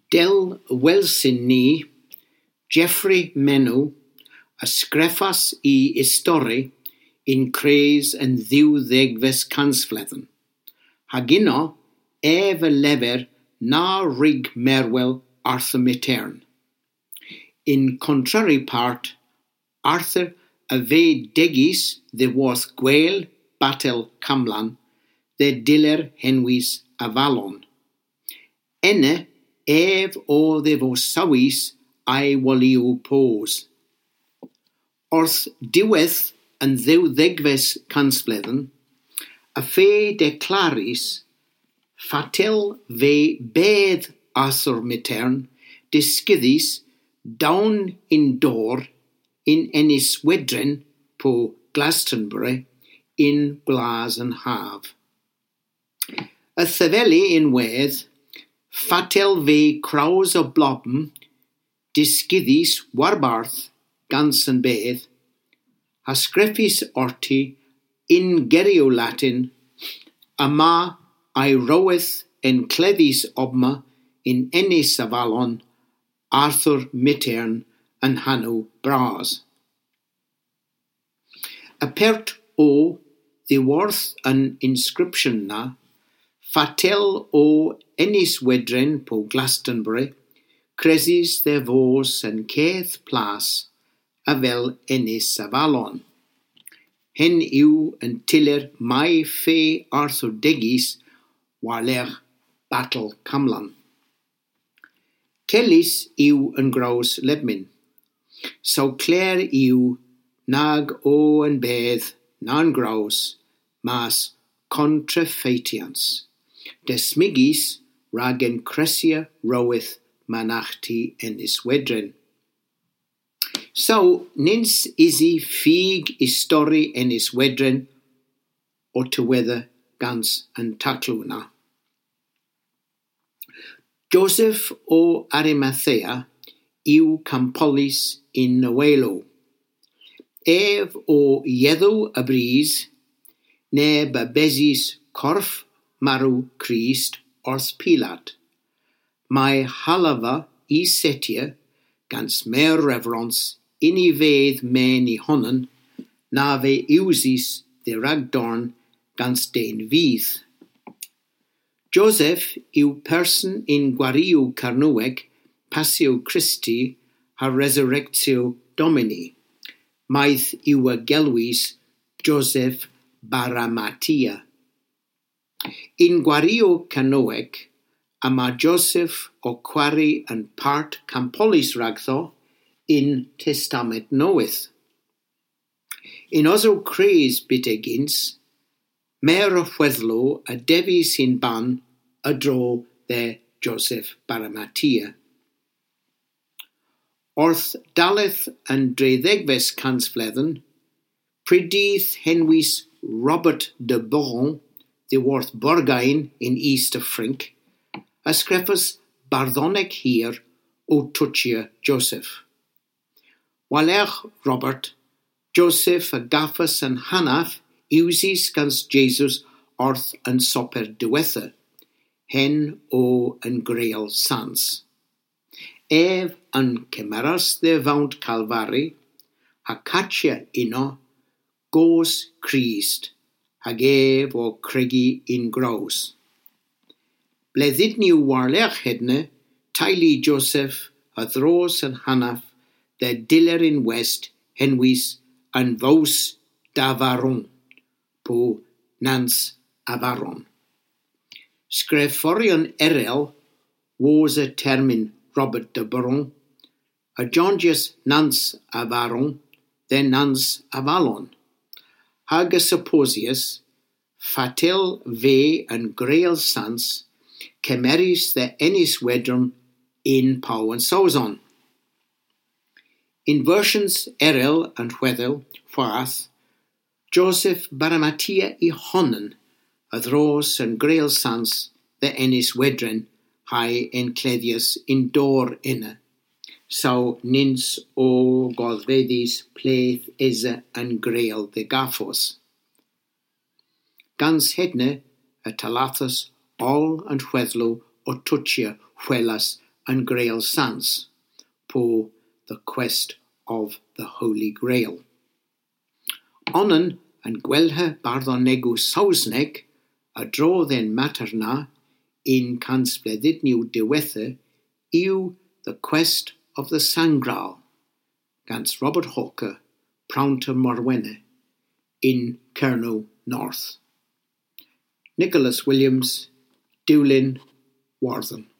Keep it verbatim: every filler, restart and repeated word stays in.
Del welsin ni, Geoffrey Menw, ysgreffas I istori in creus yn ddiwddegfes cansfledden. Hag uno, ef y lefer na rig merwel Arthur Mitern. In contrary part, Arthur a fe degis the worth gweil Batel Camlan, the diller henwys Avalon. Enne ef o the fo sawis ai waliw pos. Orth diwedd yn ddiwddegfes cansfledden, a fe declaris fatel fe bedd Arthur Mitern disgyddis down in door in Ynys Wedren po Glastonbury in Glas yn Haf. Y thefeli in wedd, fatel fe kraws o blobm disgyddis warbarth gans yn bedd, asgreffis orti in gerio Latin, ama ai roweth en cleddis obma in Ynys Avalon, Arthur Mitern yn hanw bras. Apert o ddiworth yn inscription na, fatel o Ynys Wedren po Glastonbury, cresis de fos yn cedd plas a fel Ynys Avalon. Hen yw yn tiler mai fe Arthur degis waler Batel Camlan. Celis yw yn graws lebmin. So cler yw nag o yn bedd na'n graws mas contrafeitians. Desmigis rag yn cresia roweth manachti Ynys Wedren. So, nins isi ffig istori Ynys Wedren o tywedda gans yn taclwna. Joseph o Arimathea yw campolis in Newelo. Ef o ieddw y bris, ne babesis corff marw Christ orth Pilat. Mae halafa I setia gans mer reverence in I fedd men I honan, na fe iwsis de ragdorn gans dein fydd. Joseph yw person in gwariw carnweg Passio Christi a Resurrectio Domini. Maeth yw y gelwys Joseph Baramatia. In gwariw carnweg, a ma Joseph o Quari yn part campolis ragtho in Testament Noeth. In oso creus bitegins, mer o chweddlo a defi sy'n ban y dro de Joseph Baramatia. Orth daleth yn dreiddegfes cansfledden, prydydd henwys Robert de Boron, ddiworth Borgain in East of Frink, ysgreffus barddoneg hir o twtsia Joseph. Walerch Robert, Joseph a gaffas yn hanaf iwsis gans Jesus orth yn soper diwetha, hen o yn greol sans. Ef yn cymeras de fawnt Calvary, a catia uno, gos Christ, hag ef o cregi in graws. Bleddyd niw warlech hedne, taili Joseph a ddros yn hanaf, de diller in west henwys yn fos d'Avaron, po Nans Avaron. Sgrefforion erel was a termin Robert de Boron, a Jongius Nans Avaron, then Nans Avalon. Hag a supposius, fatel fe yn greol sans, cemeris the Ynys Wedren in Pau and Sauzon. In versions erel and chweddel, ffath, Joseph Baramatia I honan, a ddros yn greol sans the Ynys Wedren, hai en cleddius in dor inna. So nins o goddfedis pleth isa yn greol de gaffos. Gans hedne a talathus all and chweddlo o twtsia chwelas and Grail Sans, po The Quest of the Holy Grail. Onan and gwelhe barddonegu Saesneg a drodd en mater na in cansbledyd niw diwethe yw The Quest of the Sangreal, gans Robert Hawker, Prawnta Morwenna, in Cerno North. Nicholas Williams, Dewlin, Wartham.